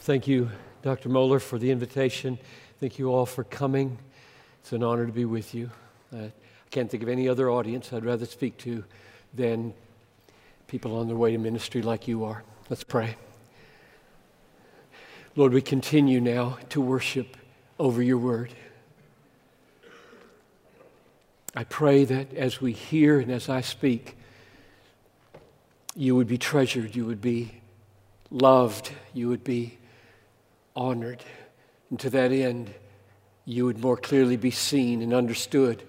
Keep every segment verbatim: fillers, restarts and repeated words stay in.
Thank you, Doctor Moeller, for the invitation. Thank you all for coming. It's an honor to be with you. I can't think of any other audience I'd rather speak to than people on their way to ministry like you are. Let's pray. Lord, we continue now to worship over your word. I pray that as we hear and as I speak, you would be treasured, you would be loved, you would be honored. And to that end, you would more clearly be seen and understood.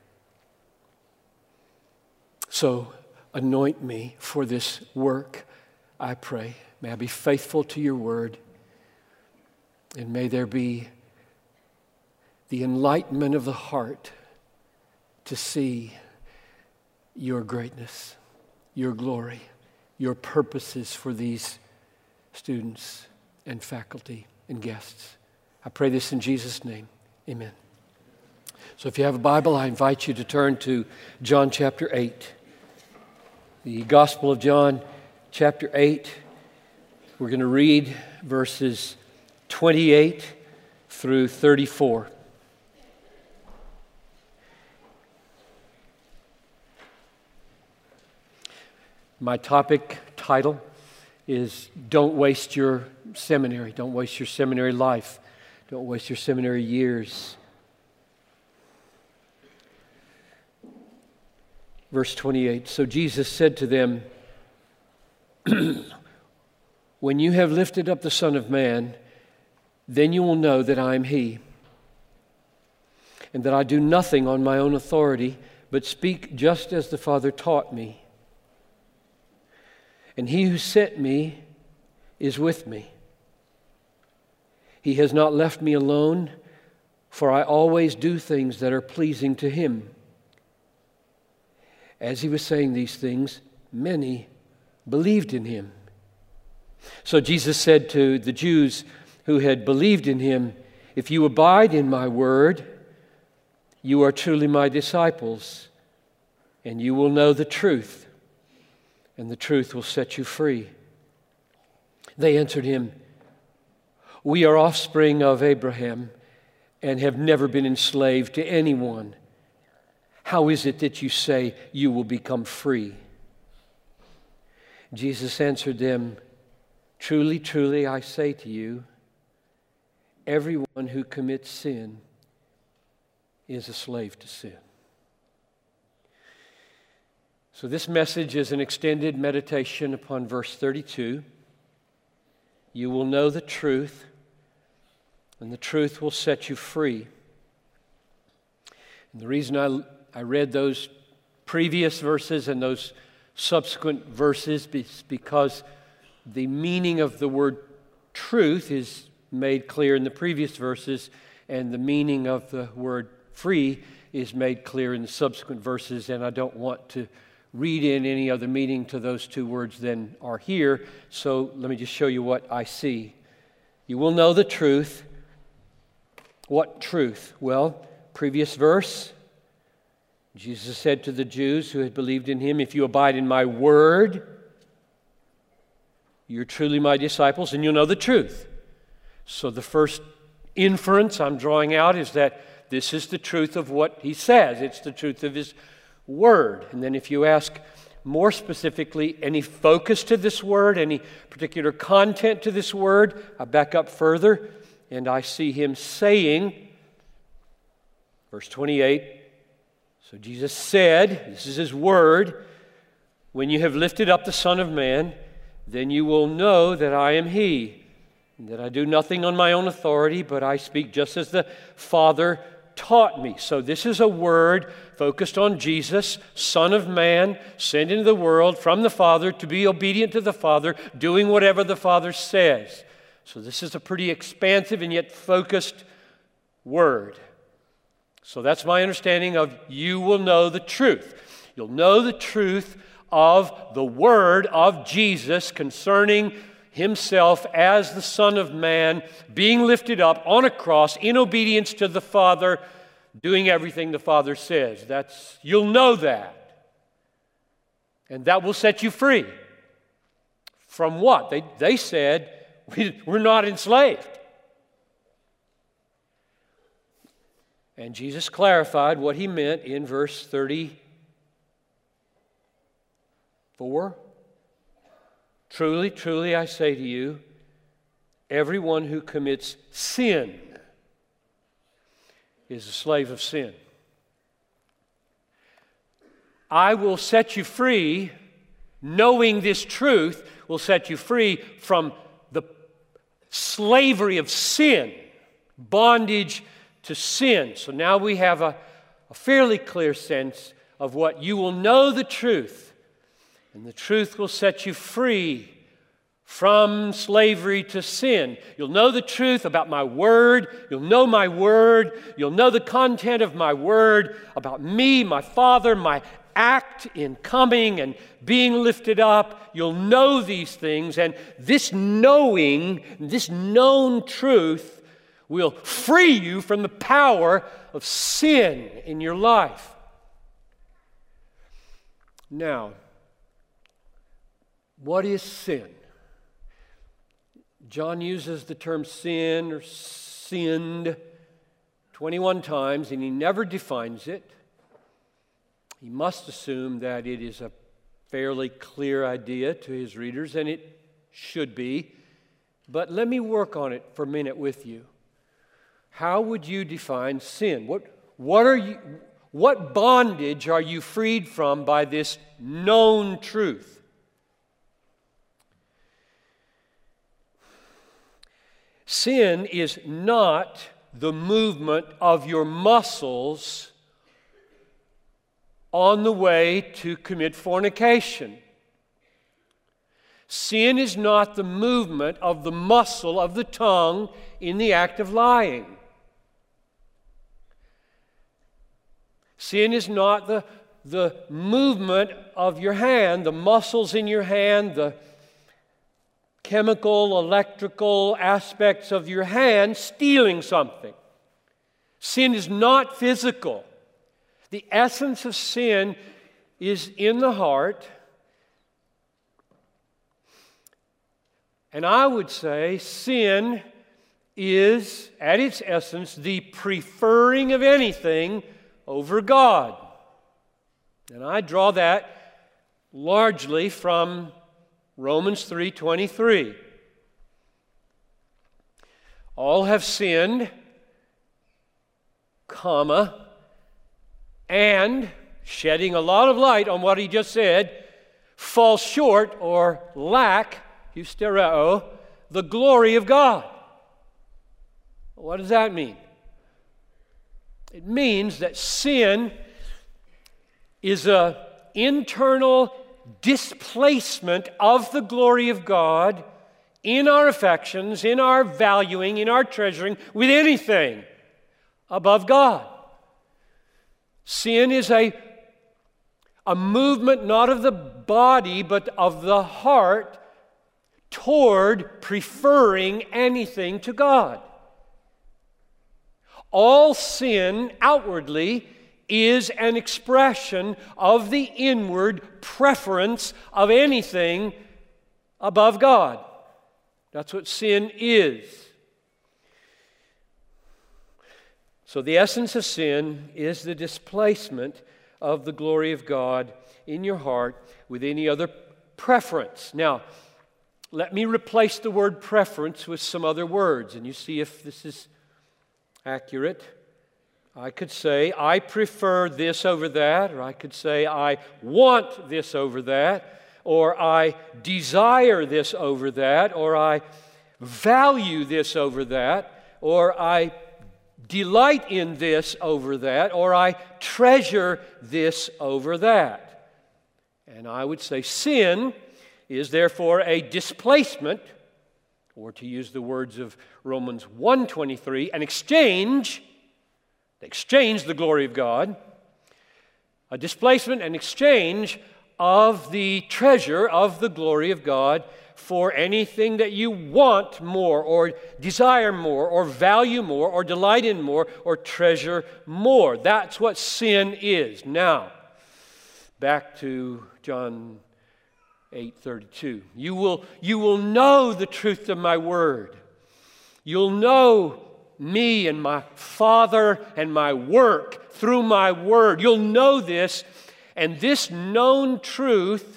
So anoint me for this work, I pray. May I be faithful to your word. And may there be the enlightenment of the heart to see your greatness, your glory, your purposes for these students and faculty and guests. I pray this in Jesus' name. Amen. So if you have a Bible, I invite you to turn to John chapter eight. The Gospel of John chapter eight. We're going to read verses twenty-eight through thirty-four. My topic title is Don't Waste Your Seminary. Don't waste your seminary life. Don't waste your seminary years. Verse twenty-eight, so Jesus said to them, when you have lifted up the Son of Man, then you will know that I am He, and that I do nothing on my own authority, but speak just as the Father taught me. And He who sent me is with me. He has not left me alone, for I always do things that are pleasing to Him. As He was saying these things, many believed in Him. So Jesus said to the Jews who had believed in Him, if you abide in my word, you are truly my disciples, and you will know the truth, and the truth will set you free. They answered Him, we are offspring of Abraham and have never been enslaved to anyone. How is it that you say you will become free? Jesus answered them, truly, truly, I say to you, everyone who commits sin is a slave to sin. So this message is an extended meditation upon verse thirty-two. You will know the truth, and the truth will set you free. And the reason I, I read those previous verses and those subsequent verses is because the meaning of the word truth is made clear in the previous verses, and the meaning of the word free is made clear in the subsequent verses, and I don't want to read in any other meaning to those two words than are here. So let me just show you what I see. You will know the truth. What truth? Well, previous verse, Jesus said to the Jews who had believed in Him, if you abide in my word, you're truly my disciples and you'll know the truth. So the first inference I'm drawing out is that this is the truth of what He says. It's the truth of His word. And then if you ask more specifically, any focus to this word, any particular content to this word, I back up further and I see Him saying, verse twenty-eight, so Jesus said, this is His word, when you have lifted up the Son of Man, then you will know that I am He, and that I do nothing on my own authority, but I speak just as the Father taught me. So this is a word focused on Jesus, Son of Man, sent into the world from the Father to be obedient to the Father, doing whatever the Father says. So this is a pretty expansive and yet focused word. So that's my understanding of you will know the truth. You'll know the truth of the word of Jesus concerning Himself as the Son of Man, being lifted up on a cross in obedience to the Father, doing everything the Father says. That's, you'll know that. And that will set you free. From what? They, they said, we, we're not enslaved. And Jesus clarified what he meant in verse thirty-four. Truly, truly, I say to you, everyone who commits sin is a slave of sin. I will set you free, knowing this truth will set you free from the slavery of sin, bondage to sin. So now we have a, a fairly clear sense of what you will know the truth, and the truth will set you free from slavery to sin. You'll know the truth about my word. You'll know my word. You'll know the content of my word about me, my Father, my act in coming and being lifted up. You'll know these things, and this knowing, this known truth will free you from the power of sin in your life. Now, what is sin? John uses the term sin or sinned twenty-one times, and he never defines it. He must assume that it is a fairly clear idea to his readers, and it should be. But let me work on it for a minute with you. How would you define sin? What, what, are you, what bondage are you freed from by this known truth? Sin is not the movement of your muscles on the way to commit fornication. Sin is not the movement of the muscle of the tongue in the act of lying. Sin is not the, the movement of your hand, the muscles in your hand, the chemical, electrical aspects of your hand stealing something. Sin is not physical. The essence of sin is in the heart. And I would say sin is, at its essence, the preferring of anything over God. And I draw that largely from Romans three twenty-three. All have sinned, comma, and, shedding a lot of light on what he just said, fall short or lack, hystereo, the glory of God. What does that mean? It means that sin is an internal displacement of the glory of God in our affections, in our valuing, in our treasuring, with anything above God. Sin is a, a movement not of the body, but of the heart toward preferring anything to God. All sin outwardly is an expression of the inward preference of anything above God. That's what sin is. So the essence of sin is the displacement of the glory of God in your heart with any other preference. Now, let me replace the word preference with some other words, and you see if this is accurate. I could say, I prefer this over that, or I could say, I want this over that, or I desire this over that, or I value this over that, or I delight in this over that, or I treasure this over that. And I would say sin is therefore a displacement, or to use the words of Romans one twenty-three, an exchange, exchange the glory of God, a displacement, an exchange of the treasure of the glory of God for anything that you want more, or desire more, or value more, or delight in more, or treasure more. That's what sin is. Now, back to John eight thirty-two. You will, you will know the truth of my word. You'll know me and my Father and my work through my word. You'll know this, and this known truth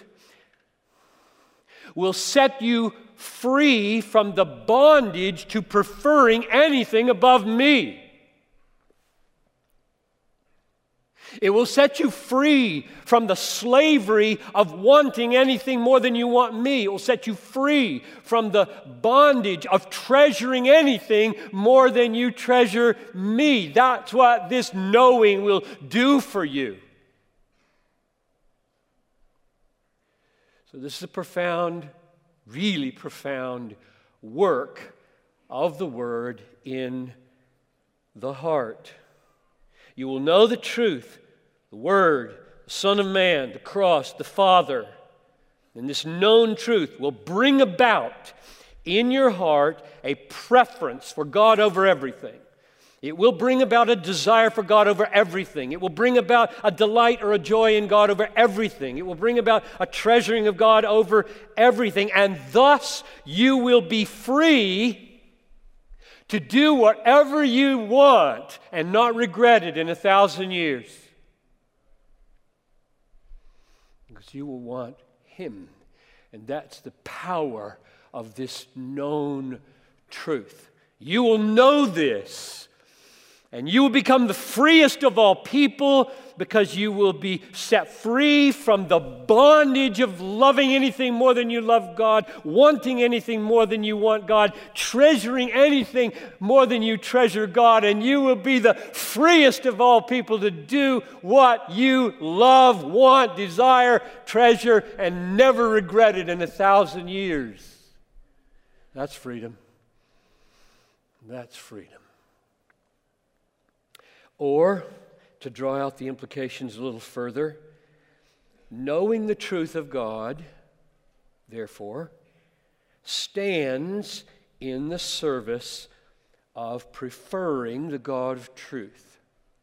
will set you free from the bondage to preferring anything above me. It will set you free from the slavery of wanting anything more than you want me. It will set you free from the bondage of treasuring anything more than you treasure me. That's what this knowing will do for you. So this is a profound, really profound work of the Word in the heart. You will know the truth, the Word, the Son of Man, the cross, the Father. And this known truth will bring about in your heart a preference for God over everything. It will bring about a desire for God over everything. It will bring about a delight or a joy in God over everything. It will bring about a treasuring of God over everything. And thus you will be free to do whatever you want and not regret it in a thousand years. Because you will want Him. And that's the power of this known truth. You will know this. And you will become the freest of all people because you will be set free from the bondage of loving anything more than you love God, wanting anything more than you want God, treasuring anything more than you treasure God, and you will be the freest of all people to do what you love, want, desire, treasure, and never regret it in a thousand years. That's freedom. That's freedom. Or, to draw out the implications a little further, knowing the truth of God, therefore, stands in the service of preferring the God of truth.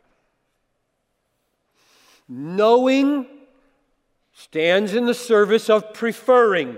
Knowing stands in the service of preferring.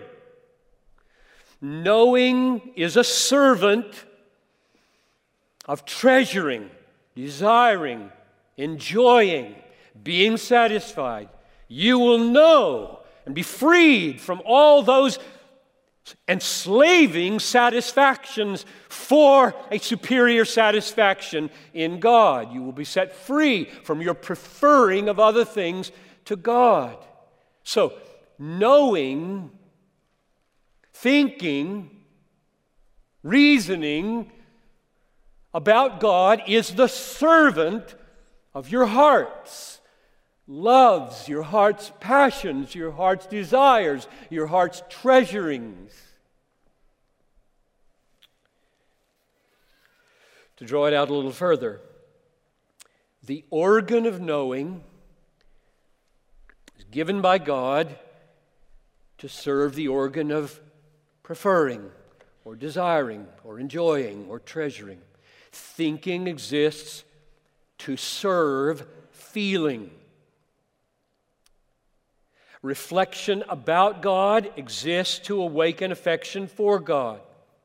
Knowing is a servant of treasuring, desiring, enjoying, being satisfied. You will know and be freed from all those enslaving satisfactions for a superior satisfaction in God. You will be set free from your preferring of other things to God. So, knowing, thinking, reasoning about God is the servant of your heart's loves, your heart's passions, your heart's desires, your heart's treasurings. To draw it out a little further, the organ of knowing is given by God to serve the organ of preferring or desiring or enjoying or treasuring. Thinking exists to serve feeling. Reflection about God exists to awaken affection for God.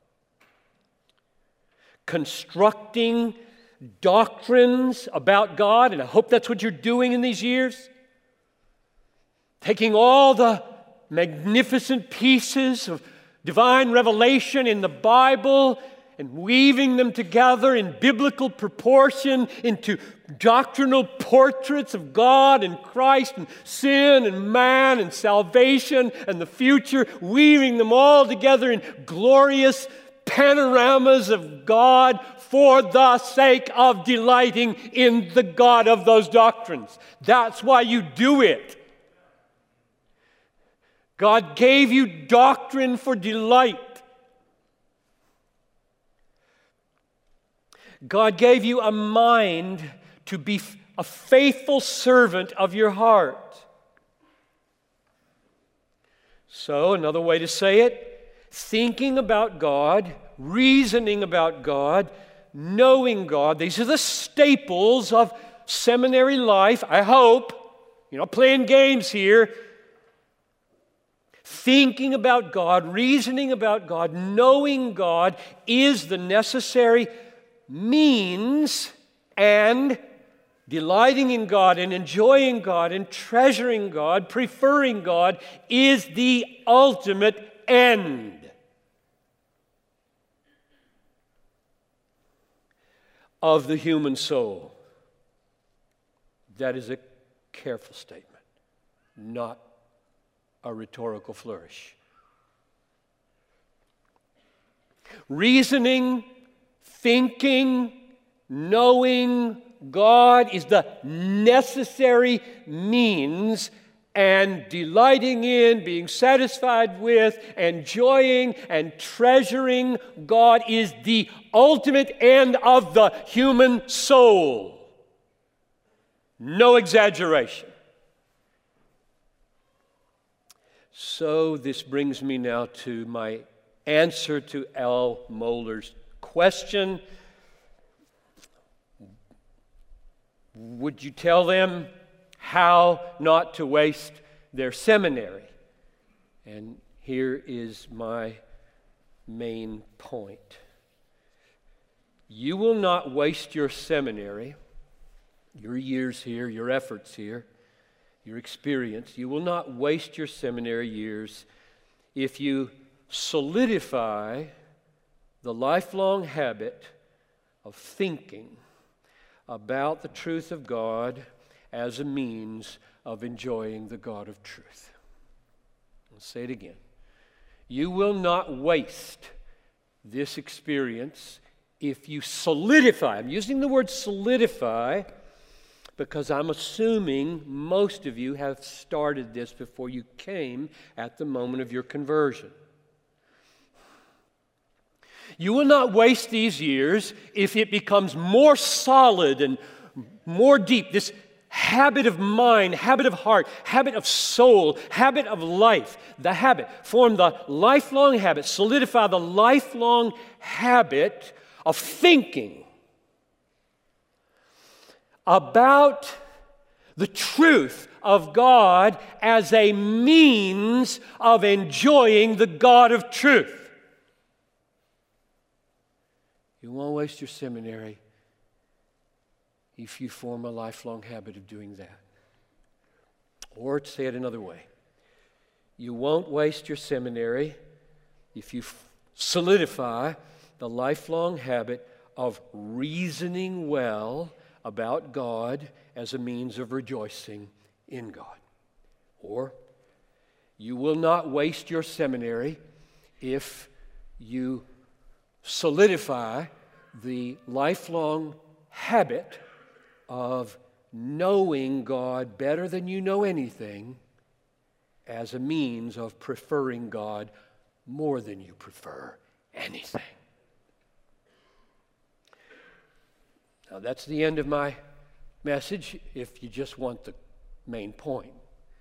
Constructing doctrines about God, and I hope that's what you're doing in these years, taking all the magnificent pieces of divine revelation in the Bible and weaving them together in biblical proportion into doctrinal portraits of God and Christ and sin and man and salvation and the future, weaving them all together in glorious panoramas of God for the sake of delighting in the God of those doctrines. That's why you do it. God gave you doctrine for delight. God gave you a mind to be a faithful servant of your heart. So, another way to say it, thinking about God, reasoning about God, knowing God, these are the staples of seminary life, I hope. You're not playing games here. thinking about God, reasoning about God, knowing God is the necessary means, and delighting in God and enjoying God and treasuring God, preferring God, is the ultimate end. Of the human soul. That is a careful statement, not a rhetorical flourish. Reasoning, thinking, knowing God is the necessary means, and delighting in, being satisfied with, enjoying and treasuring God is the ultimate end of the human soul. No exaggeration. So this brings me now to my answer to Al Mohler's question. Would you tell them how not to waste their seminary? And here is my main point. You will not waste your seminary, your years here, your efforts here, your experience. You will not waste your seminary years if you solidify the lifelong habit of thinking about the truth of God as a means of enjoying the God of truth. I'll say it again. You will not waste this experience if you solidify. I'm using the word solidify because I'm assuming most of you have started this before you came at the moment of your conversion. You will not waste these years if it becomes more solid and more deep. This habit of mind, habit of heart, habit of soul, habit of life. The habit. Form the lifelong habit. Solidify the lifelong habit of thinking about the truth of God as a means of enjoying the God of truth. You won't waste your seminary if you form a lifelong habit of doing that. Or to say it another way, you won't waste your seminary if you f- solidify the lifelong habit of reasoning well about God as a means of rejoicing in God. Or you will not waste your seminary if you solidify the lifelong habit of knowing God better than you know anything as a means of preferring God more than you prefer anything. Now, that's the end of my message if you just want the main point.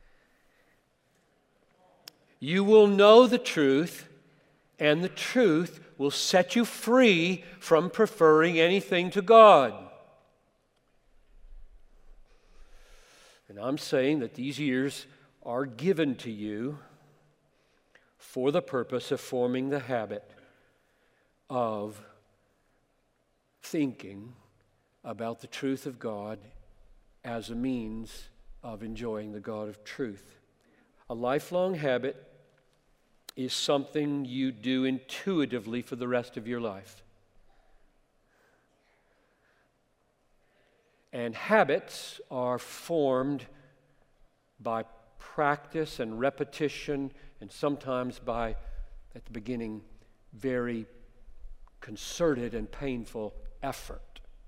You will know the truth, and the truth will set you free from preferring anything to God. And I'm saying that these years are given to you for the purpose of forming the habit of thinking about the truth of God as a means of enjoying the God of truth. A lifelong habit is something you do intuitively for the rest of your life. And habits are formed by practice and repetition, and sometimes by, at the beginning, very concerted and painful effort.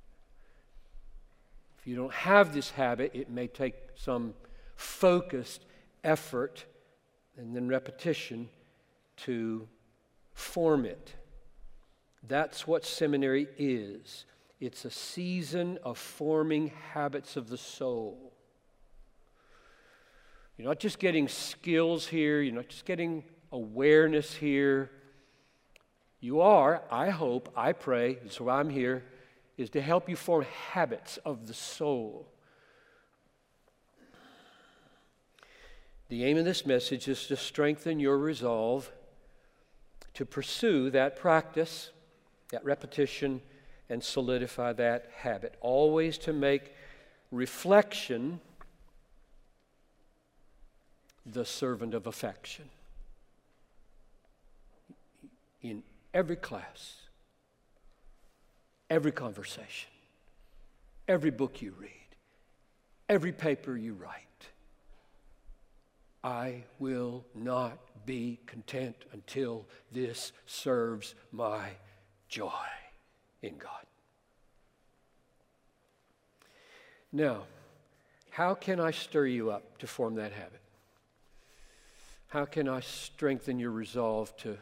If you don't have this habit, it may take some focused effort and then repetition to form it. That's what seminary is. It's a season of forming habits of the soul. You're not just getting skills here, you're not just getting awareness here. You are, I hope, I pray, that's why I'm here, is to help you form habits of the soul. The aim of this message is to strengthen your resolve to pursue that practice, that repetition, and solidify that habit. Always to make reflection the servant of affection. In every class, every conversation, every book you read, every paper you write, I will not be content until this serves my joy in God. Now, how can I stir you up to form that habit? How can I strengthen your resolve to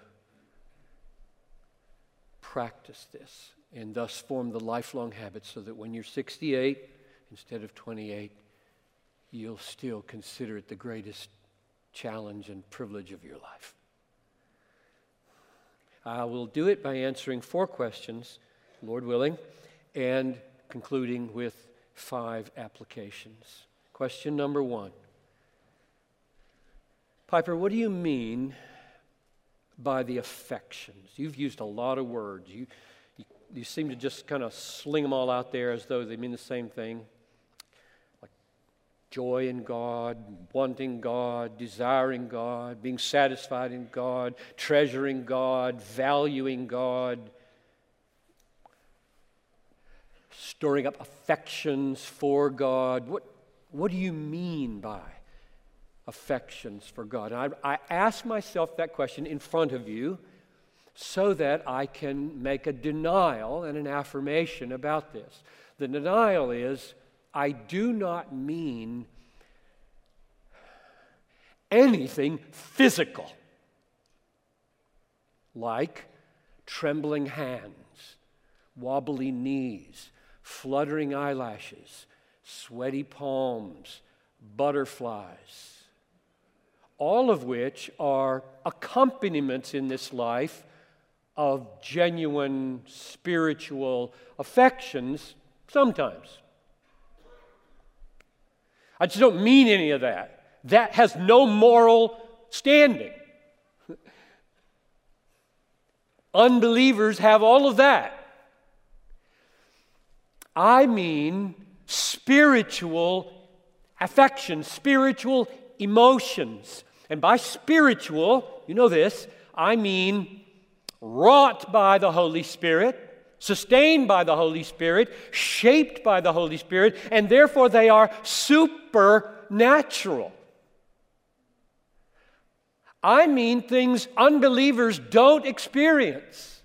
practice this and thus form the lifelong habit so that when you're sixty-eight instead of twenty-eight, you'll still consider it the greatest challenge and privilege of your life? I will do it by answering four questions, Lord willing, and concluding with five applications. Question number one. Piper, what do you mean by the affections? You've used a lot of words. You, you, you seem to just kind of sling them all out there as though they mean the same thing. Like joy in God, wanting God, desiring God, being satisfied in God, treasuring God, valuing God, stirring up affections for God. What, what do you mean by affections for God? And I, I ask myself that question in front of you so that I can make a denial and an affirmation about this. The denial is, I do not mean anything physical, like trembling hands, wobbly knees, fluttering eyelashes, sweaty palms, butterflies, all of which are accompaniments in this life of genuine spiritual affections sometimes. I just don't mean any of that. That has no moral standing. Unbelievers have all of that. I mean spiritual affection, spiritual emotions. And by spiritual, you know this, I mean wrought by the Holy Spirit, sustained by the Holy Spirit, shaped by the Holy Spirit, and therefore they are supernatural. I mean things unbelievers don't experience.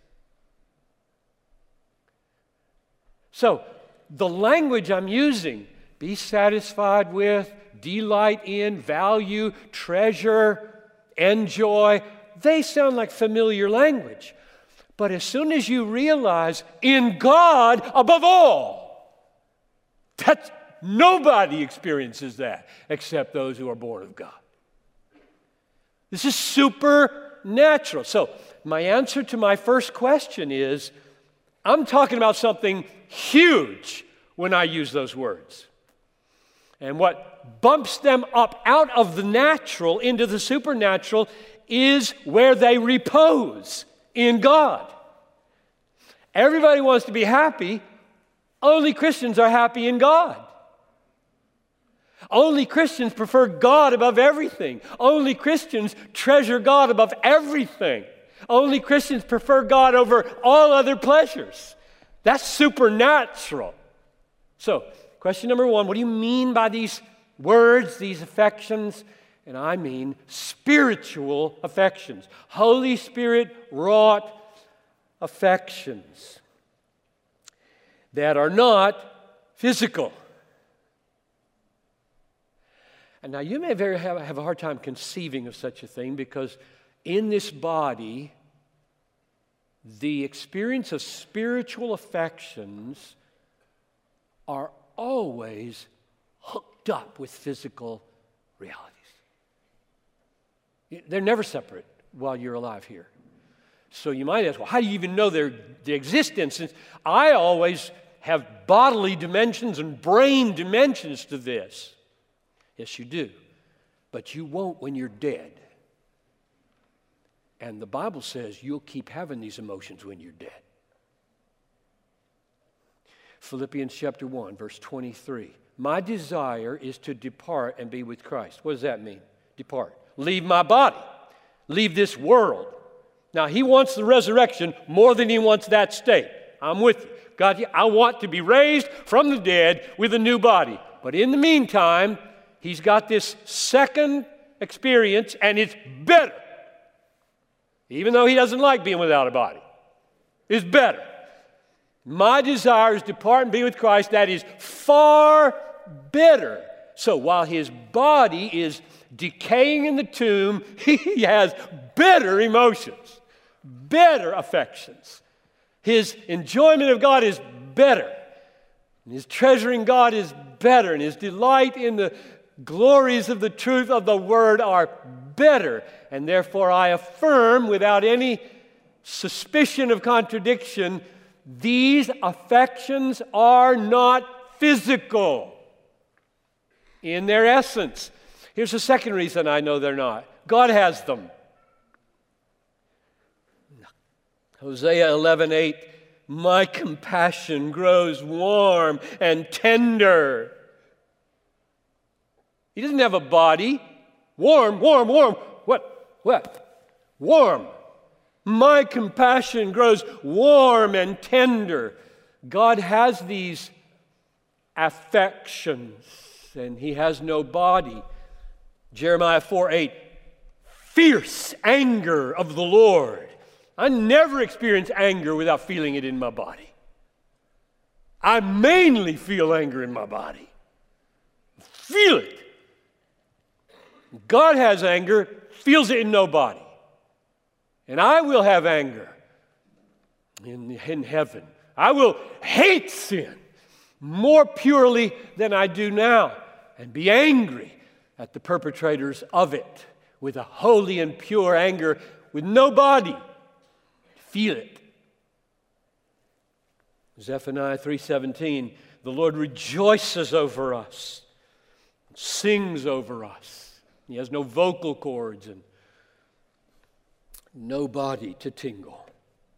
So, the language I'm using, be satisfied with, delight in, value, treasure, enjoy, they sound like familiar language. But as soon as you realize in God above all, that's, nobody experiences that except those who are born of God. This is supernatural. So my answer to my first question is, I'm talking about something huge when I use those words. And what bumps them up out of the natural into the supernatural is where they repose in God. Everybody wants to be happy. Only Christians are happy in God. Only Christians prefer God above everything. Only Christians treasure God above everything. Only Christians prefer God over all other pleasures. That's supernatural. So, question number one, what do you mean by these words, these affections? And I mean spiritual affections. Holy Spirit wrought affections that are not physical. And now you may very have, have a hard time conceiving of such a thing because in this body, the experience of spiritual affections are always hooked up with physical realities. They're never separate while you're alive here. So you might ask, well, how do you even know their, their existence? And I always have bodily dimensions and brain dimensions to this. Yes, you do. but you won't when you're dead. And the Bible says you'll keep having these emotions when you're dead. Philippians chapter one, verse twenty-three. My desire is to depart and be with Christ. What does that mean? Depart. Leave my body. Leave this world. Now, he wants the resurrection more than he wants that state. I'm with you. God, I want to be raised from the dead with a new body. But in the meantime, he's got this second experience, and it's better. Even though he doesn't like being without a body. It's better. My desire is to depart and be with Christ. That is far better. So while his body is decaying in the tomb, he has better emotions, better affections. His enjoyment of God is better. And his treasuring God is better. And his delight in the glories of the truth of the Word are better. And therefore I affirm without any suspicion of contradiction, these affections are not physical in their essence. Here's the second reason I know they're not. God has them. Hosea eleven eight, my compassion grows warm and tender. He doesn't have a body. Warm, warm, warm. What? What? Warm. My compassion grows warm and tender. God has these affections, and he has no body. Jeremiah four eight, fierce anger of the Lord. I never experience anger without feeling it in my body. I mainly feel anger in my body. Feel it. God has anger, feels it in no body. And I will have anger in, in heaven. I will hate sin more purely than I do now and be angry at the perpetrators of it with a holy and pure anger with no body. Feel it. Zephaniah three seventeen, the Lord rejoices over us, sings over us. He has no vocal cords and no body to tingle.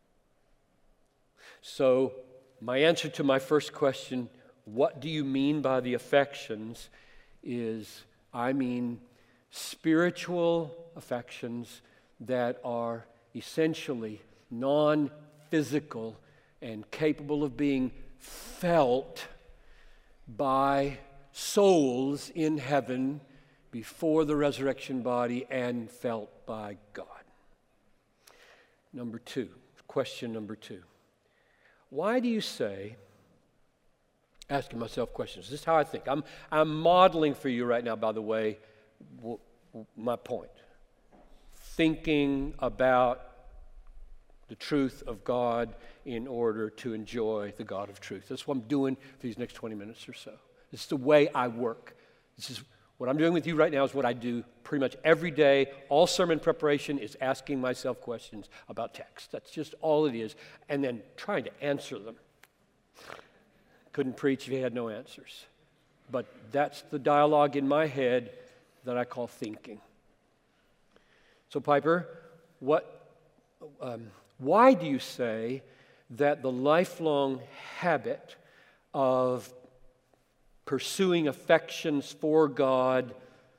So, my answer to my first question, what do you mean by the affections, is I mean spiritual affections that are essentially non-physical and capable of being felt by souls in heaven before the resurrection body and felt by God. Number two, question number two. Why do you say, asking myself questions, this is how I think. I'm, I'm modeling for you right now, by the way, w- w- my point. Thinking about the truth of God in order to enjoy the God of truth. That's what I'm doing for these next twenty minutes or so. This is the way I work. This is what I'm doing with you right now is what I do pretty much every day. All sermon preparation is asking myself questions about text. That's just all it is. And then trying to answer them. Couldn't preach if you had no answers. But that's the dialogue in my head that I call thinking. So Piper, what, um, why do you say that the lifelong habit of pursuing affections for God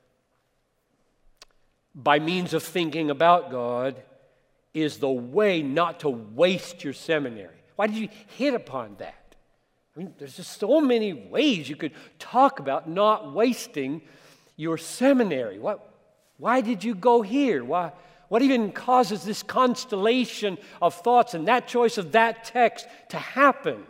by means of thinking about God is the way not to waste your seminary? Why did you hit upon that? I mean, there's just so many ways you could talk about not wasting your seminary. What, why did you go here? Why, what even causes this constellation of thoughts and that choice of that text to happen?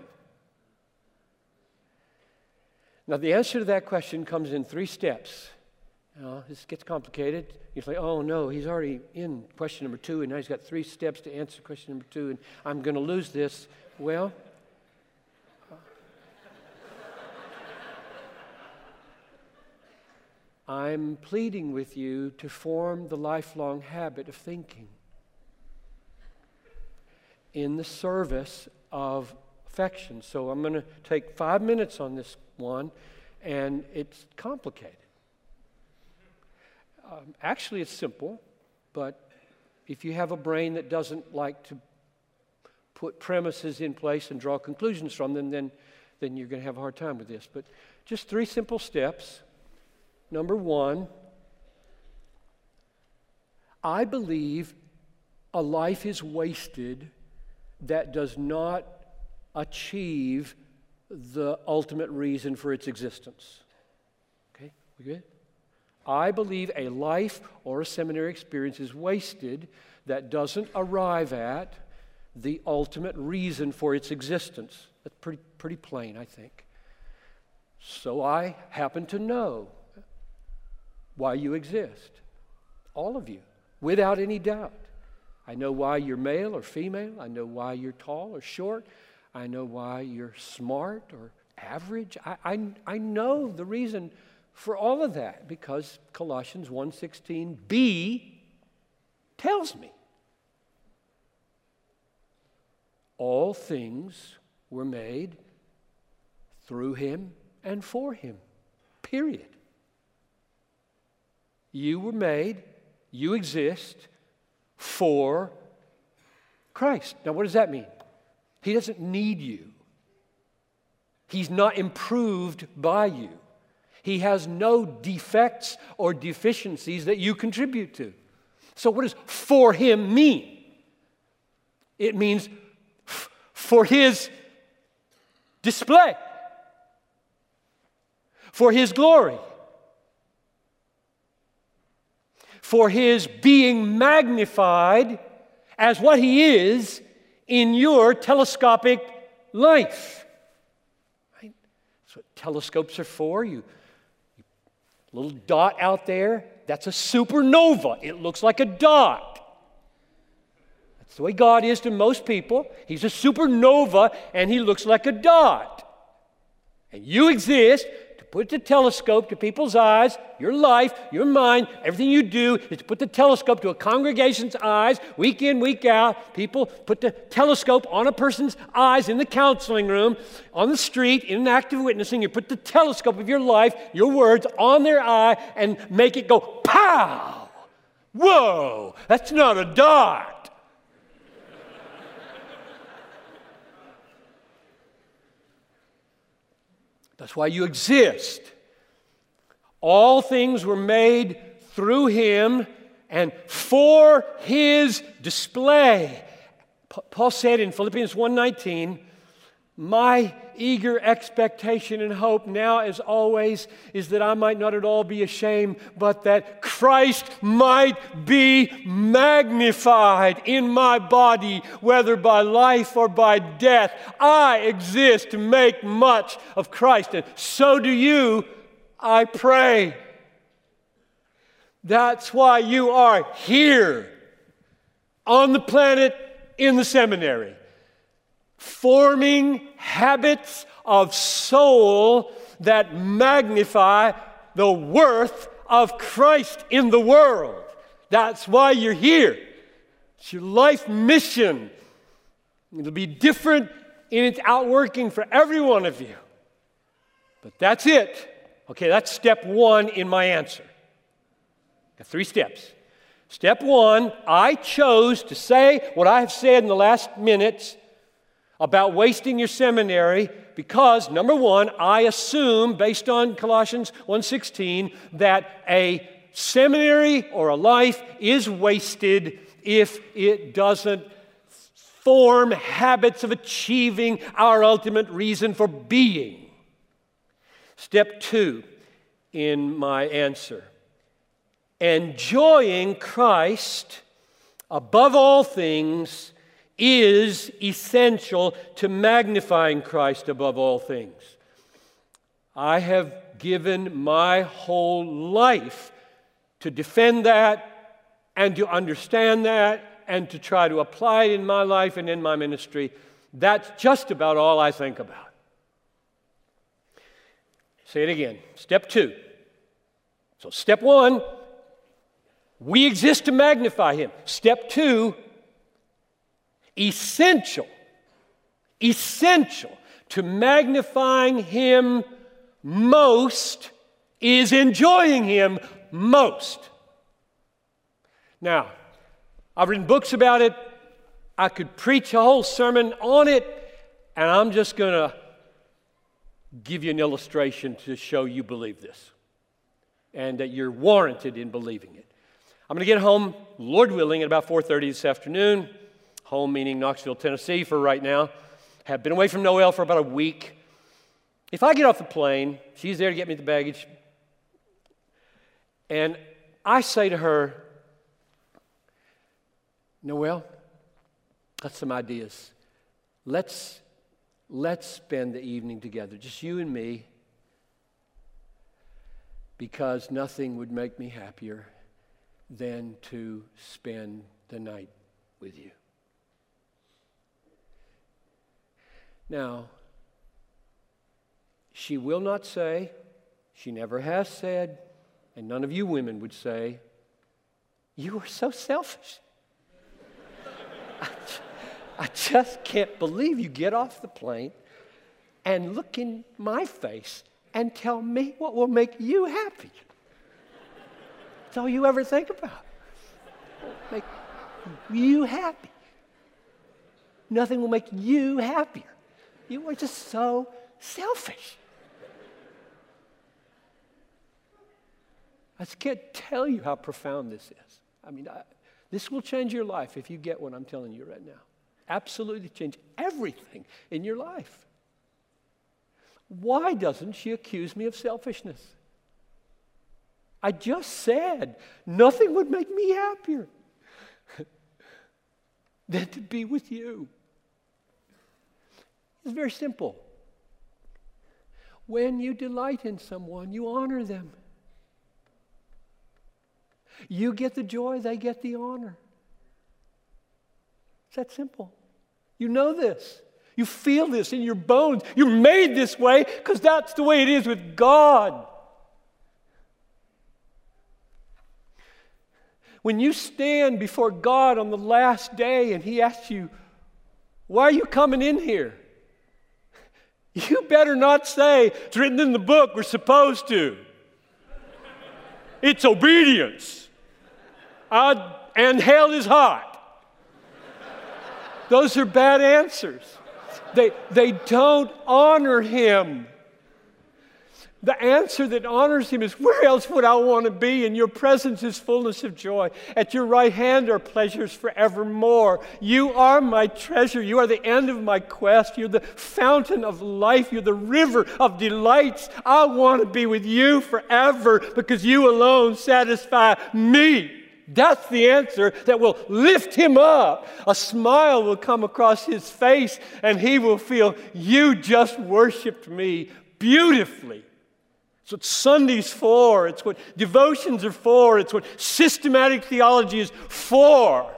Now, the answer to that question comes in three steps. You know, this gets complicated. You say, oh, no, he's already in question number two, and now he's got three steps to answer question number two, and I'm going to lose this. Well, I'm pleading with you to form the lifelong habit of thinking in the service of affection. So I'm going to take five minutes on this one, and it's complicated. Um, actually, it's simple, but if you have a brain that doesn't like to put premises in place and draw conclusions from them, then, then you're going to have a hard time with this. But just three simple steps. Number one, I believe a life is wasted that does not achieve the ultimate reason for its existence. Okay, we good? I believe a life or a seminary experience is wasted that doesn't arrive at the ultimate reason for its existence. That's pretty, pretty plain, I think. So I happen to know why you exist, all of you, without any doubt. I know why you're male or female. I know why you're tall or short. I know why you're smart or average. I, I, I know the reason for all of that because Colossians one sixteen b tells me. All things were made through him and for him, period. You were made, you exist for Christ. Now, what does that mean? He doesn't need you. He's not improved by you. He has no defects or deficiencies that you contribute to. So what does for him mean? It means f- for his display, for his glory, for his being magnified as what he is in your telescopic life. Right? That's what telescopes are for. You, you little dot out there, that's a supernova. It looks like a dot. That's the way God is to most people. He's a supernova and he looks like a dot. And you exist to put the telescope to people's eyes. Your life, your mind, everything you do is to put the telescope to a congregation's eyes. Week in, week out, people put the telescope on a person's eyes in the counseling room, on the street, in an act of witnessing. You put the telescope of your life, your words, on their eye and make it go, pow! Whoa! That's not a dot. That's why you exist. All things were made through him and for his display. Paul said in Philippians one nineteen, my eager expectation and hope now as always is that I might not at all be ashamed, but that Christ might be magnified in my body, whether by life or by death. I exist to make much of Christ, and so do you, I pray. That's why you are here on the planet in the seminary, forming habits of soul that magnify the worth of Christ in the world. That's why you're here. It's your life mission. It'll be different in its outworking for every one of you. But that's it. Okay, that's step one in my answer. Got three steps. Step one, I chose to say what I have said in the last minutes about wasting your seminary because, number one, I assume, based on Colossians one sixteen, that a seminary or a life is wasted if it doesn't form habits of achieving our ultimate reason for being. Step two in my answer. Enjoying Christ above all things is essential to magnifying Christ above all things. I have given my whole life to defend that and to understand that and to try to apply it in my life and in my ministry. That's just about all I think about. Say it again. Step two. So step one, we exist to magnify him. Step two, essential, essential to magnifying him most is enjoying him most. Now, I've written books about it. I could preach a whole sermon on it, and I'm just going to give you an illustration to show you believe this and that you're warranted in believing it. I'm going to get home, Lord willing, at about four thirty this afternoon. Home meaning Knoxville, Tennessee for right now. Have been away from Noelle for about a week. If I get off the plane, she's there to get me the baggage, and I say to her, Noelle, got some ideas. Let's, let's spend the evening together, just you and me, because nothing would make me happier than to spend the night with you. Now, she will not say, she never has said, and none of you women would say, you are so selfish. I, I just can't believe you get off the plane and look in my face and tell me what will make you happy. That's all you ever think about. Make you happy. Nothing will make you happier. You are just so selfish. I just can't tell you how profound this is. I mean, I, this will change your life if you get what I'm telling you right now. Absolutely change everything in your life. Why doesn't she accuse me of selfishness? I just said nothing would make me happier than to be with you. It's very simple. When you delight in someone, you honor them. You get the joy, they get the honor. It's that simple. You know this. You feel this in your bones. You're made this way because that's the way it is with God. When you stand before God on the last day and He asks you, why are you coming in here? You better not say, it's written in the book, we're supposed to. It's obedience. Uh, and hell is hot. Those are bad answers. They, they don't honor Him. The answer that honors Him is, where else would I want to be? In your presence is fullness of joy. At your right hand are pleasures forevermore. You are my treasure. You are the end of my quest. You're the fountain of life. You're the river of delights. I want to be with you forever because you alone satisfy me. That's the answer that will lift him up. A smile will come across his face and he will feel, you just worshiped me beautifully. It's what Sunday's for. It's what devotions are for. It's what systematic theology is for.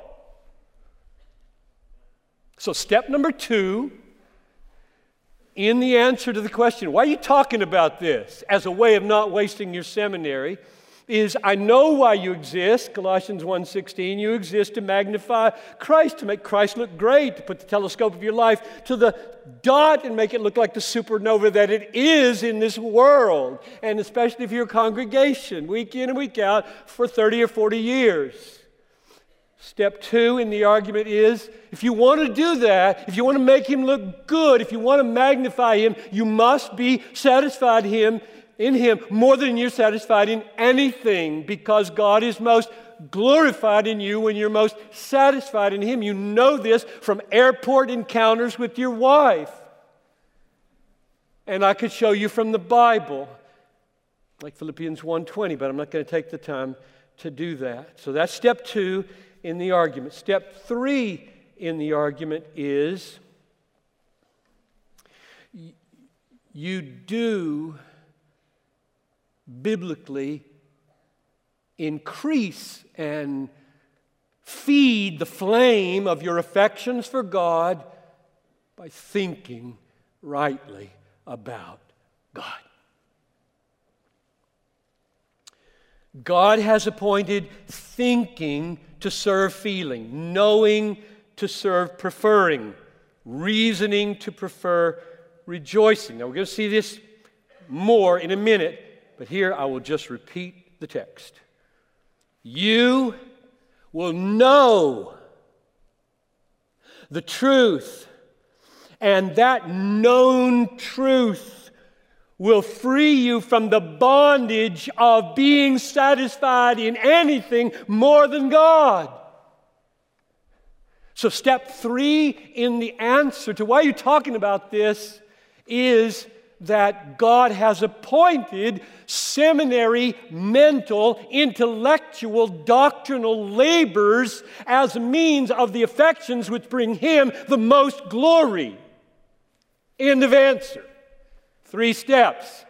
So step number two, in the answer to the question, why are you talking about this as a way of not wasting your seminary, is I know why you exist. Colossians one sixteen, you exist to magnify Christ, to make Christ look great, to put the telescope of your life to the dot and make it look like the supernova that it is in this world, and especially if you're a congregation, week in and week out for thirty or forty years. Step two in the argument is, if you want to do that, if you want to make Him look good, if you want to magnify Him, you must be satisfied Him in Him more than you're satisfied in anything, because God is most glorified in you when you're most satisfied in Him. You know this from airport encounters with your wife. And I could show you from the Bible, like Philippians one twenty, but I'm not going to take the time to do that. So that's step two in the argument. Step three in the argument is you do biblically increase and feed the flame of your affections for God by thinking rightly about God. God has appointed thinking to serve feeling, knowing to serve preferring, reasoning to prefer rejoicing. Now we're going to see this more in a minute, but here I will just repeat the text. You will know the truth, and that known truth will free you from the bondage of being satisfied in anything more than God. So step three in the answer to why you're talking about this is that God has appointed seminary, mental, intellectual, doctrinal labors as a means of the affections which bring Him the most glory. End of answer. Three steps.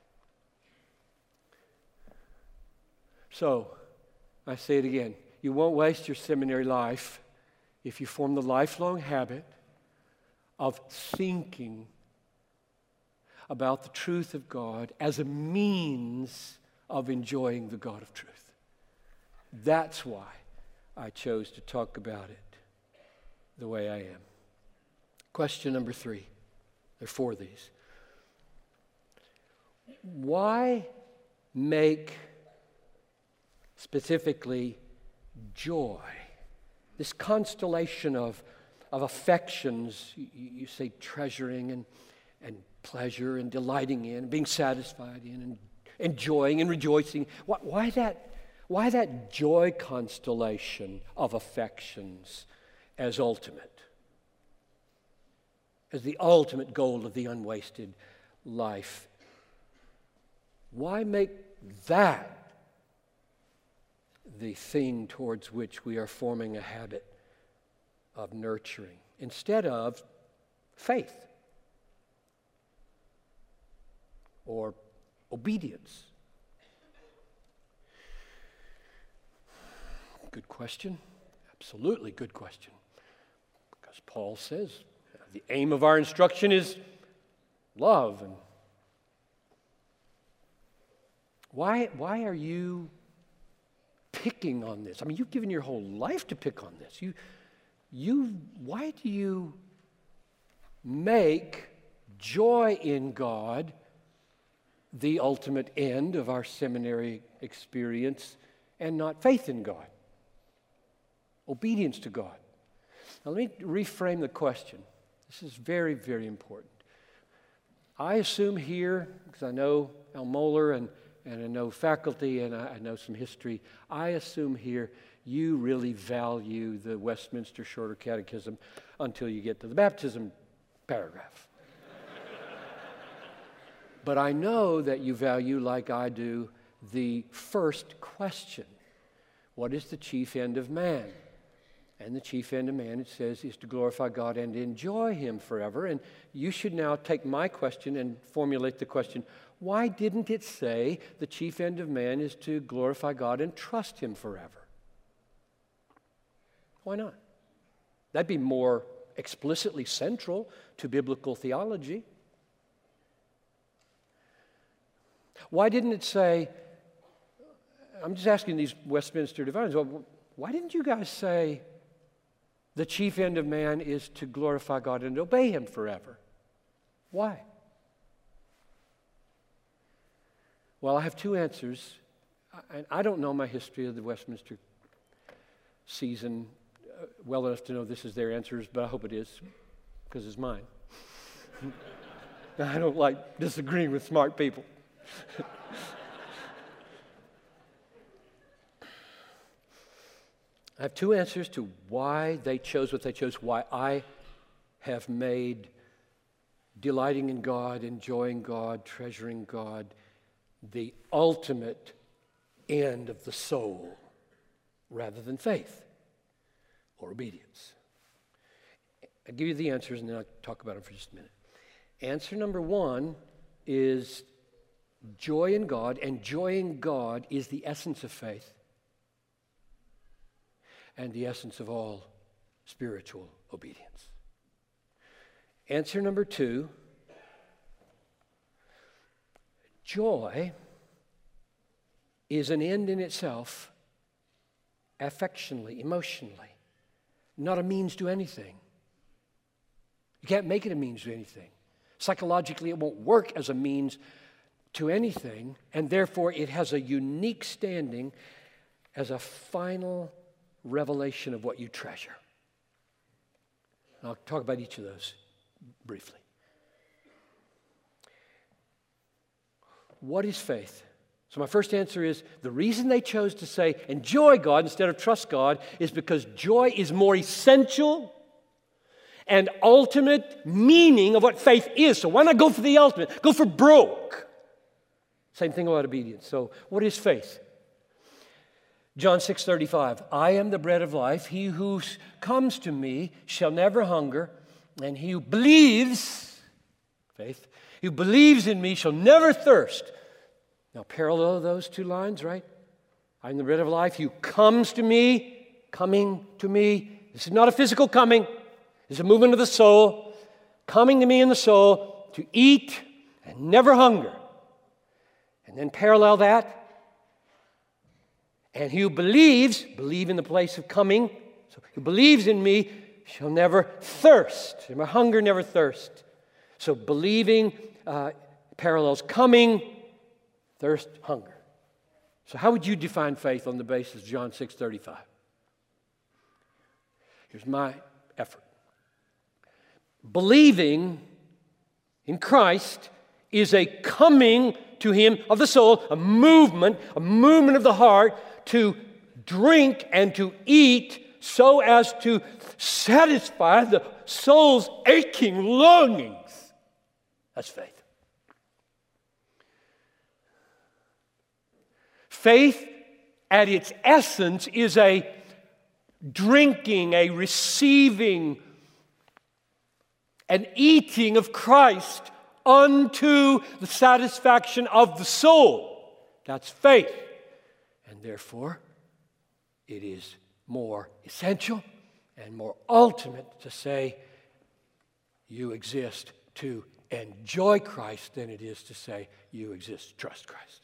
So, I say it again. You won't waste your seminary life if you form the lifelong habit of thinking about the truth of God as a means of enjoying the God of truth. That's why I chose to talk about it the way I am. Question number three. There are four of these. Why make specifically joy, this constellation of, of affections, you, you say treasuring and, and pleasure and delighting in, being satisfied in, and enjoying and rejoicing. Why, why that, why that joy constellation of affections as ultimate, as the ultimate goal of the unwasted life? Why make that the thing towards which we are forming a habit of nurturing instead of faith or obedience? Good question. Absolutely good question. Because Paul says the aim of our instruction is love. And why, why are you picking on this? I mean, you've given your whole life to pick on this. You, you, why do you make joy in God the ultimate end of our seminary experience and not faith in God? Obedience to God. Now, let me reframe the question. This is very, very important. I assume here, because I know Al Mohler and and I know faculty, and I know some history, I assume here you really value the Westminster Shorter Catechism until you get to the baptism paragraph. But I know that you value, like I do, the first question. What is the chief end of man? And the chief end of man, it says, is to glorify God and enjoy Him forever. And you should now take my question and formulate the question, why didn't it say the chief end of man is to glorify God and trust Him forever? Why not? That'd be more explicitly central to biblical theology. Why didn't it say, I'm just asking these Westminster divines, well, why didn't you guys say the chief end of man is to glorify God and obey Him forever? Why? Well, I have two answers. And I don't know my history of the Westminster season well enough to know this is their answers, but I hope it is, because it's mine. I don't like disagreeing with smart people. I have two answers to why they chose what they chose, why I have made delighting in God, enjoying God, treasuring God, the ultimate end of the soul, rather than faith or obedience. I'll give you the answers and then I'll talk about them for just a minute. Answer number one is joy in God, and joy in God is the essence of faith and the essence of all spiritual obedience. Answer number two, joy is an end in itself, affectionally, emotionally, not a means to anything. You can't make it a means to anything. Psychologically, it won't work as a means to anything, and therefore it has a unique standing as a final revelation of what you treasure. And I'll talk about each of those briefly. What is faith? So my first answer is the reason they chose to say enjoy God instead of trust God is because joy is more essential and ultimate meaning of what faith is. So why not go for the ultimate? Go for broke. Same thing about obedience. So what is faith? John six thirty-five, I am the bread of life. He who comes to me shall never hunger, and he who believes, faith, who believes in me shall never thirst. Now parallel those two lines, right? I am the bread of life. He who comes to me, coming to me. This is not a physical coming. This is a movement of the soul. Coming to me in the soul to eat and never hunger. And then parallel that. And he who believes, believe in the place of coming, so who believes in me shall never thirst. Never hunger, never thirst. So believing uh, parallels coming, thirst, hunger. So how would you define faith on the basis of John six thirty-five? Here's my effort. Believing in Christ is a coming to Him of the soul, a movement, a movement of the heart to drink and to eat so as to satisfy the soul's aching longings. That's faith. Faith, at its essence, is a drinking, a receiving, an eating of Christ unto the satisfaction of the soul. That's faith. And therefore, it is more essential and more ultimate to say you exist to enjoy Christ than it is to say you exist to trust Christ.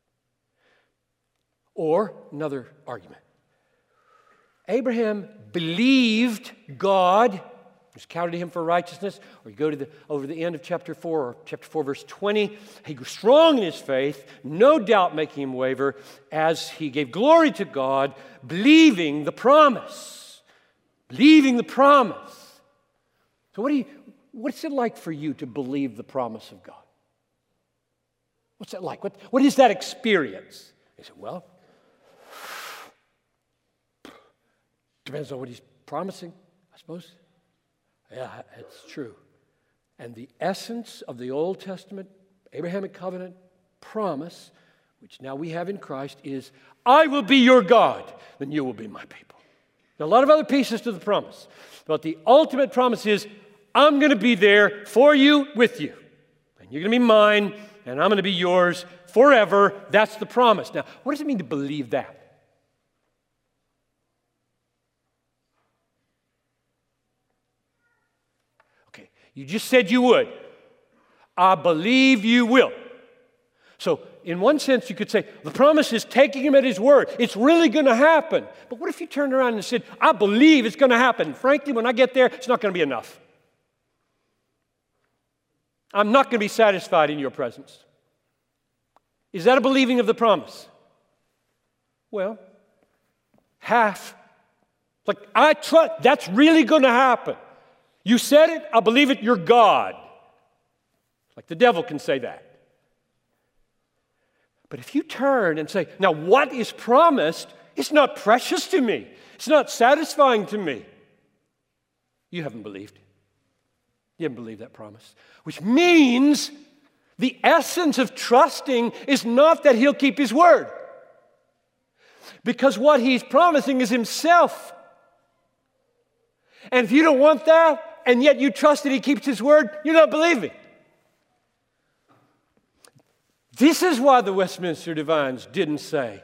Or another argument. Abraham believed God, it was counted to him for righteousness. Or you go to the over the end of chapter four, or chapter four, verse twenty. He grew strong in his faith, no doubt making him waver, as he gave glory to God, believing the promise. Believing the promise. So what do you what's it like for you to believe the promise of God? What's that like? What, what is that experience? He said, well, depends on what he's promising, I suppose. Yeah, it's true. And the essence of the Old Testament, Abrahamic covenant promise, which now we have in Christ, is, I will be your God, then you will be my people. There are a lot of other pieces to the promise. But the ultimate promise is, I'm going to be there for you, with you. And you're going to be mine, and I'm going to be yours forever. That's the promise. Now, what does it mean to believe that? You just said you would. I believe you will. So, in one sense, you could say, the promise is taking him at his word. It's really going to happen. But what if you turned around and said, I believe it's going to happen. Frankly, when I get there, it's not going to be enough. I'm not going to be satisfied in your presence. Is that a believing of the promise? Well, half. Like, I trust, that's really going to happen. You said it, I believe it, you're God. Like the devil can say that. But if you turn and say, now what is promised, it's not precious to me. It's not satisfying to me. You haven't believed. You haven't believed that promise. Which means the essence of trusting is not that He'll keep His word. Because what He's promising is Himself. And if you don't want that, and yet you trust that He keeps His word, you're not believing. This is why the Westminster Divines didn't say,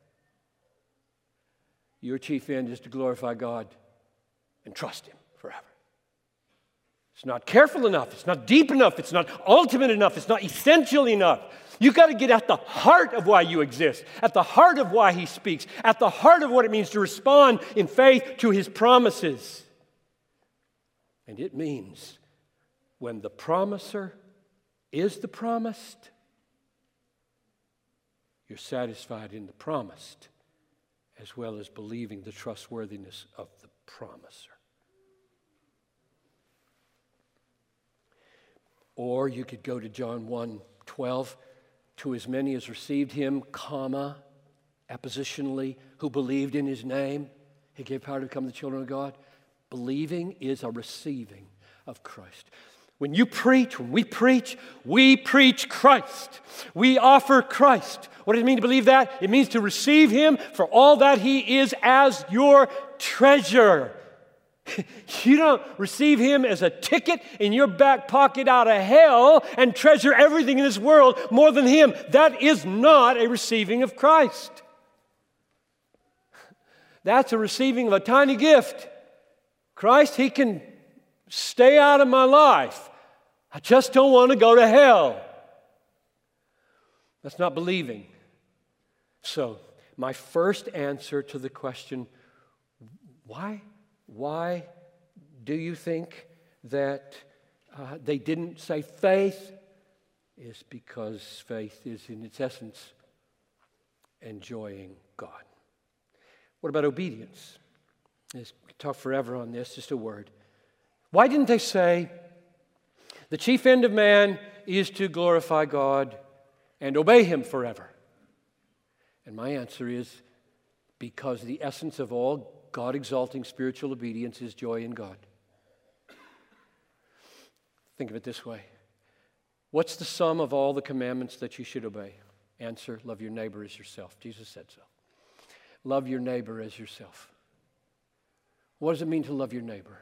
your chief end is to glorify God and trust Him forever. It's not careful enough. It's not deep enough. It's not ultimate enough. It's not essential enough. You've got to get at the heart of why you exist, at the heart of why He speaks, at the heart of what it means to respond in faith to His promises. And it means when the promiser is the promised, you're satisfied in the promised as well as believing the trustworthiness of the promiser. Or you could go to John one twelve, to as many as received him, comma, appositionally, who believed in his name, he gave power to become the children of God. Believing is a receiving of Christ. When you preach, when we preach, we preach Christ. We offer Christ. What does it mean to believe that? It means to receive him for all that he is as your treasure. You don't receive him as a ticket in your back pocket out of hell and treasure everything in this world more than him. That is not a receiving of Christ. That's a receiving of a tiny gift. Christ, he can stay out of my life. I just don't want to go to hell. That's not believing. So, my first answer to the question, why? Why do you think that uh, they didn't say faith? Is because faith is in its essence enjoying God. What about obedience? Let's talk forever on this, just a word. Why didn't they say the chief end of man is to glorify God and obey him forever? And my answer is because the essence of all God-exalting spiritual obedience is joy in God. Think of it this way. What's the sum of all the commandments that you should obey? Answer, love your neighbor as yourself. Jesus said so. Love your neighbor as yourself. What does it mean to love your neighbor?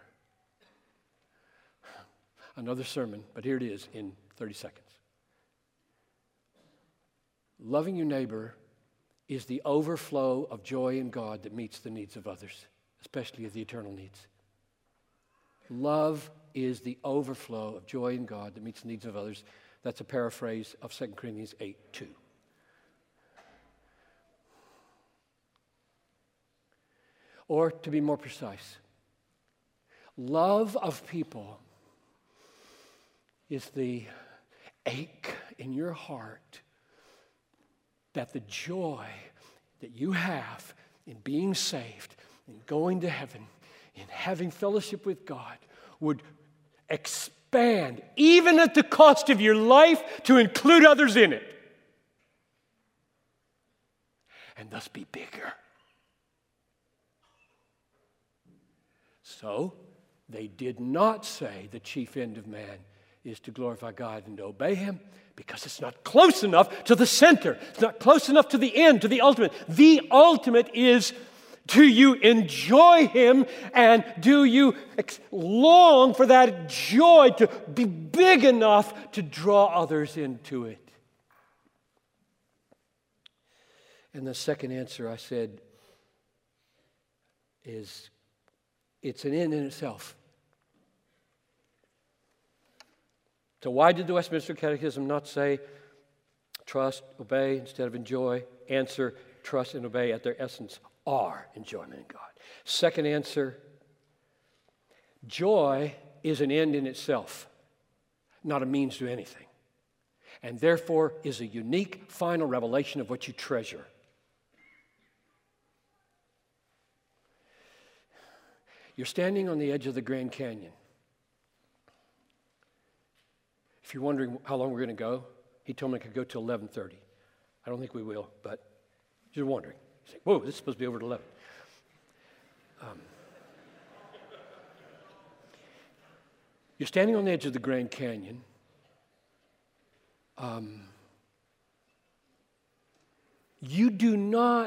Another sermon, but here it is in thirty seconds. Loving your neighbor is the overflow of joy in God that meets the needs of others, especially the eternal needs. Love is the overflow of joy in God that meets the needs of others. That's a paraphrase of Second Corinthians eight two. Or to be more precise, love of people is the ache in your heart that the joy that you have in being saved, in going to heaven, in having fellowship with God would expand, even at the cost of your life, to include others in it. And thus be bigger. So, they did not say the chief end of man is to glorify God and to obey him, because it's not close enough to the center. It's not close enough to the end, to the ultimate. The ultimate is, do you enjoy him, and do you ex- long for that joy to be big enough to draw others into it? And the second answer I said is, it's an end in itself. So why did the Westminster Catechism not say trust, obey instead of enjoy? Answer, trust and obey at their essence are enjoyment in God. Second answer, joy is an end in itself, not a means to anything, and therefore is a unique final revelation of what you treasure. You're standing on the edge of the Grand Canyon. If you're wondering how long we're going to go, he told me I could go till eleven thirty. I don't think we will, but you're wondering. You say, whoa, this is supposed to be over at eleven. Um, you're standing on the edge of the Grand Canyon. Um, you do not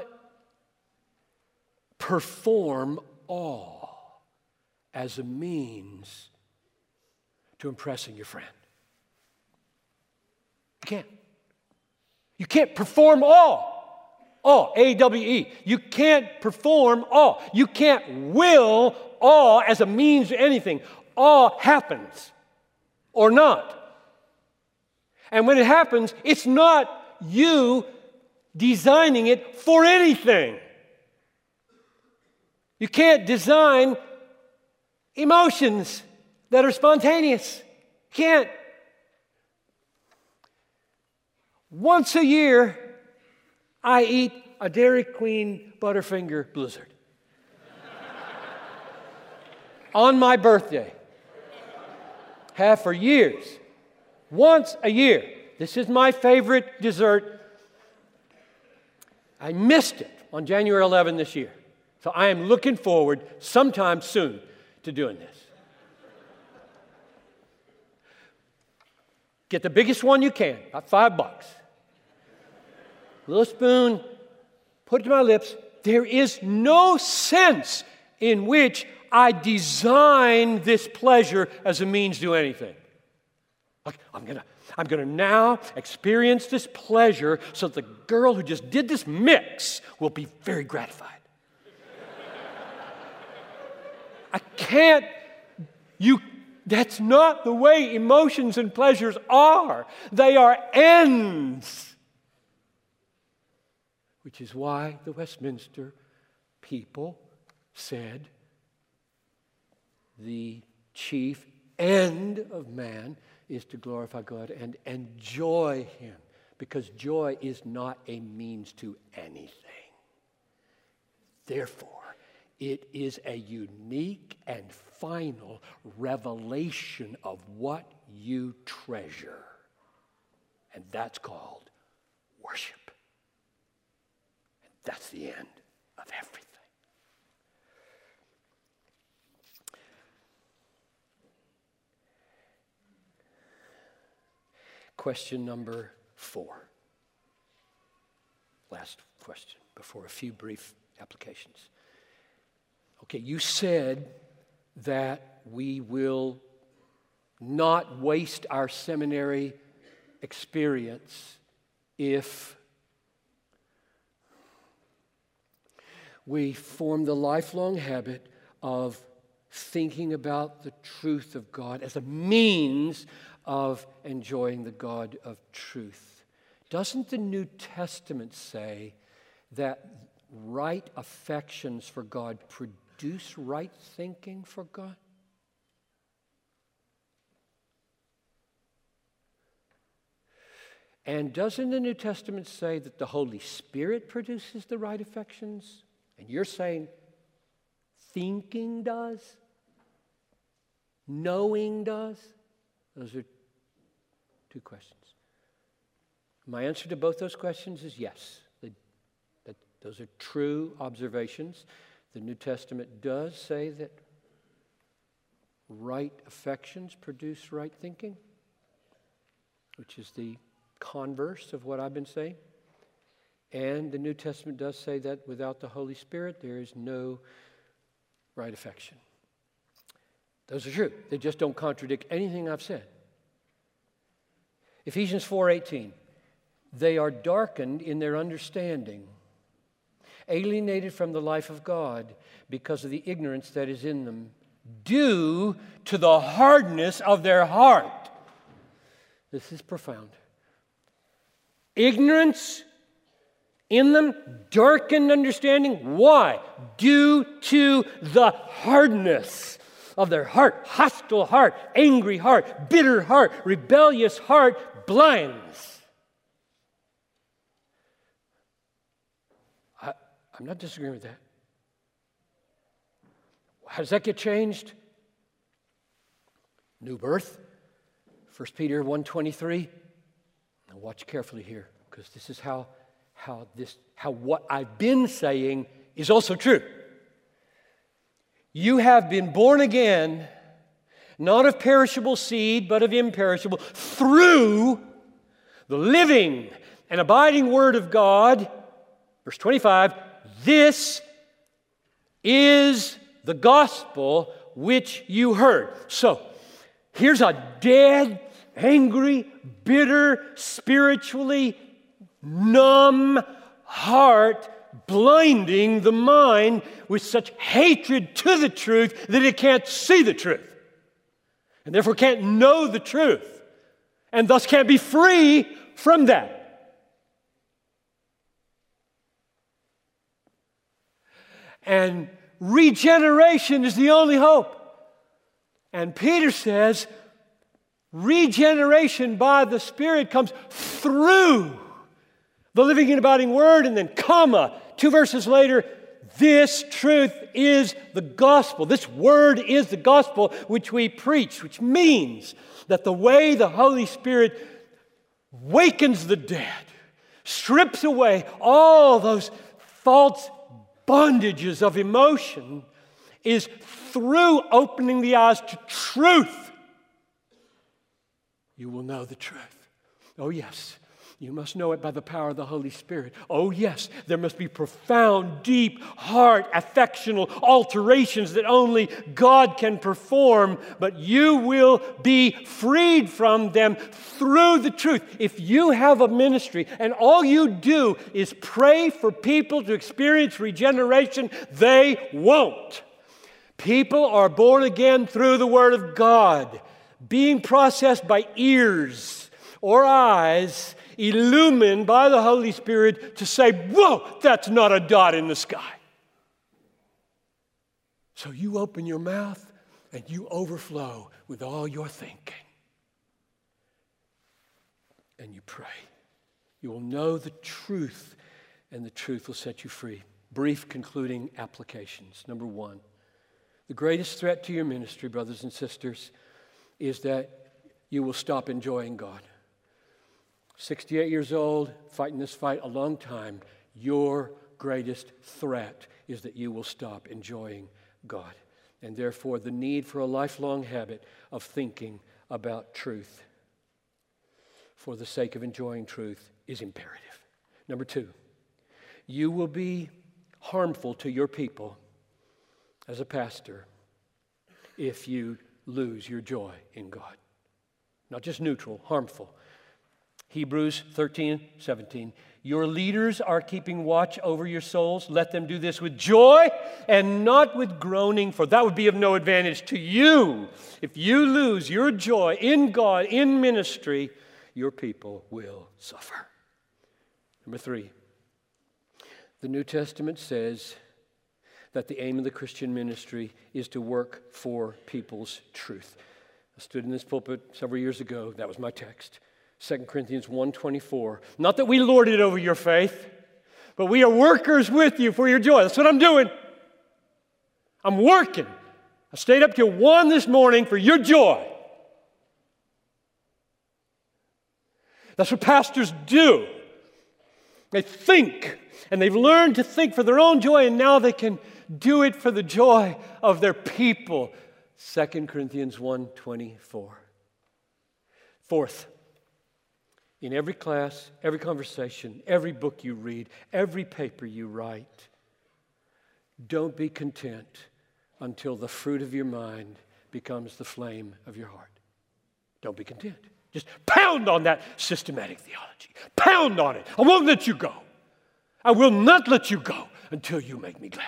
perform awe as a means to impressing your friend. You can't. You can't perform awe. Awe, A W E. You can't perform awe. You can't will awe as a means to anything. Awe happens or not. And when it happens, it's not you designing it for anything. You can't design emotions that are spontaneous. You can't. Once a year, I eat a Dairy Queen Butterfinger Blizzard. On my birthday. Have for years. Once a year. This is my favorite dessert. I missed it on January eleventh this year. So I am looking forward sometime soon to doing this. Get the biggest one you can, about five bucks. Little spoon, put it to my lips. There is no sense in which I design this pleasure as a means to anything. Like, I'm gonna, I'm gonna now experience this pleasure so that the girl who just did this mix will be very gratified. I can't, you, that's not the way emotions and pleasures are. They are ends. Which is why the Westminster people said the chief end of man is to glorify God and enjoy Him, because joy is not a means to anything. Therefore, it is a unique and final revelation of what you treasure. And that's called worship. And that's the end of everything. Question number four. Last question before a few brief applications. Okay, you said that we will not waste our seminary experience if we form the lifelong habit of thinking about the truth of God as a means of enjoying the God of truth. Doesn't the New Testament say that right affections for God produce right thinking for God? And doesn't the New Testament say that the Holy Spirit produces the right affections? And you're saying thinking does? Knowing does? Those are two questions. My answer to both those questions is yes. They, that, those are true observations. The New Testament does say that right affections produce right thinking, which is the converse of what I've been saying. And the New Testament does say that without the Holy Spirit, there is no right affection. Those are true. They just don't contradict anything I've said. Ephesians four eighteen, they are darkened in their understanding, alienated from the life of God because of the ignorance that is in them, due to the hardness of their heart. This is profound. Ignorance in them, darkened understanding. Why? Due to the hardness of their heart, hostile heart, angry heart, bitter heart, rebellious heart, blinds. I, I'm not disagreeing with that. How does that get changed? New birth. First Peter one twenty-three. Now watch carefully here, because this is how, how, this, how what I've been saying is also true. You have been born again, not of perishable seed, but of imperishable, through the living and abiding Word of God. Verse twenty-five, this is the gospel which you heard. So, here's a dead, angry, bitter, spiritually numb heart blinding the mind with such hatred to the truth that it can't see the truth, and therefore can't know the truth, and thus can't be free from that. And regeneration is the only hope. And Peter says, regeneration by the Spirit comes through the living and abiding Word, and then comma, two verses later, this truth is the gospel. This Word is the gospel which we preach, which means that the way the Holy Spirit wakens the dead, strips away all those false bondages of emotion, is through opening the eyes to truth. You will know the truth. Oh, yes. You must know it by the power of the Holy Spirit. Oh, yes, there must be profound, deep, heart, affectional alterations that only God can perform, but you will be freed from them through the truth. If you have a ministry and all you do is pray for people to experience regeneration, they won't. People are born again through the Word of God, being processed by ears or eyes, illumined by the Holy Spirit to say, whoa, that's not a dot in the sky. So you open your mouth and you overflow with all your thinking. And you pray. You will know the truth, and the truth will set you free. Brief concluding applications. Number one, the greatest threat to your ministry, brothers and sisters, is that you will stop enjoying God. sixty-eight years old, fighting this fight a long time. Your greatest threat is that you will stop enjoying God. And therefore, the need for a lifelong habit of thinking about truth for the sake of enjoying truth is imperative. Number two, you will be harmful to your people as a pastor if you lose your joy in God. Not just neutral, harmful. Hebrews thirteen, seventeen. Your leaders are keeping watch over your souls. Let them do this with joy and not with groaning, for that would be of no advantage to you. If you lose your joy in God, in ministry, your people will suffer. Number three, the New Testament says that the aim of the Christian ministry is to work for people's truth. I stood in this pulpit several years ago. That was my text. Second Corinthians one twenty-four. Not that we lord it over your faith, but we are workers with you for your joy. That's what I'm doing. I'm working. I stayed up till one this morning for your joy. That's what pastors do. They think, and they've learned to think for their own joy, and now they can do it for the joy of their people. Second Corinthians one twenty-four. Fourth, in every class, every conversation, every book you read, every paper you write, don't be content until the fruit of your mind becomes the flame of your heart. Don't be content. Just pound on that systematic theology. Pound on it. I won't let you go. I will not let you go until you make me glad.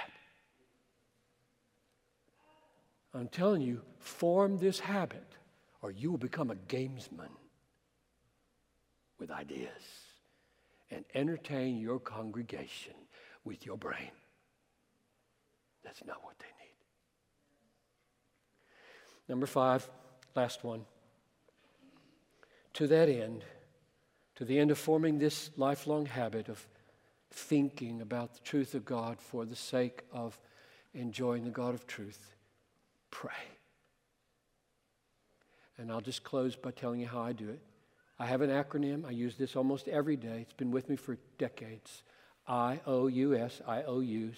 I'm telling you, form this habit or you will become a gamesman with ideas and entertain your congregation with your brain. That's not what they need. Number five, last one. To that end, to the end of forming this lifelong habit of thinking about the truth of God for the sake of enjoying the God of truth, pray. And I'll just close by telling you how I do it. I have an acronym. I use this almost every day. It's been with me for decades. I O U S, I O Us.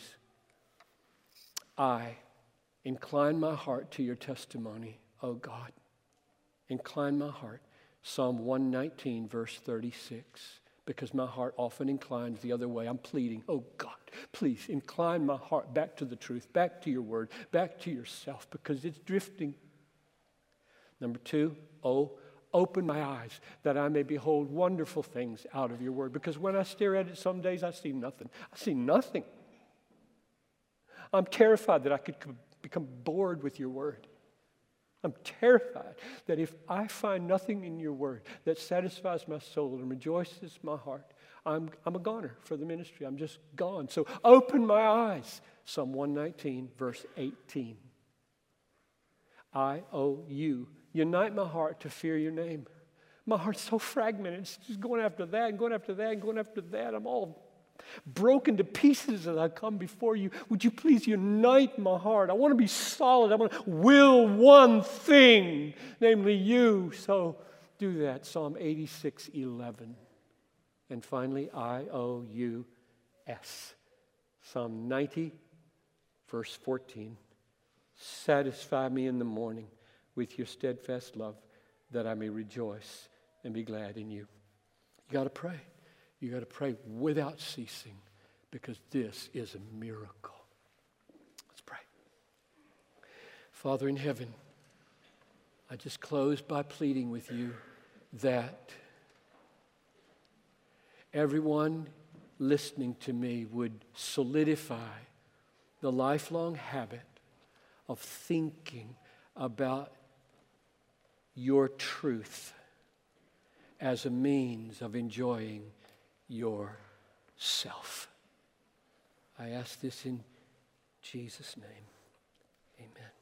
I incline my heart to your testimony, O God. Incline my heart. Psalm one nineteen, verse thirty-six. Because my heart often inclines the other way. I'm pleading, oh God, please incline my heart back to the truth, back to your word, back to yourself, because it's drifting. Number two, oh, open my eyes that I may behold wonderful things out of your word. Because when I stare at it some days, I see nothing. I see nothing. I'm terrified that I could become bored with your word. I'm terrified that if I find nothing in your word that satisfies my soul and rejoices my heart, I'm, I'm a goner for the ministry. I'm just gone. So open my eyes. Psalm one nineteen, verse eighteen. I owe you. Unite my heart to fear your name. My heart's so fragmented. It's just going after that and going after that and going after that. I'm all broken to pieces as I come before you. Would you please unite my heart? I want to be solid. I want to will one thing, namely you. So do that. Psalm eighty-six eleven. And finally, I O U S. Psalm ninety, verse fourteen. Satisfy me in the morning with your steadfast love, that I may rejoice and be glad in you. You got to pray. You got to pray without ceasing, because this is a miracle. Let's pray. Father in heaven, I just close by pleading with you that everyone listening to me would solidify the lifelong habit of thinking about your truth as a means of enjoying yourself. I ask this in Jesus' name. Amen.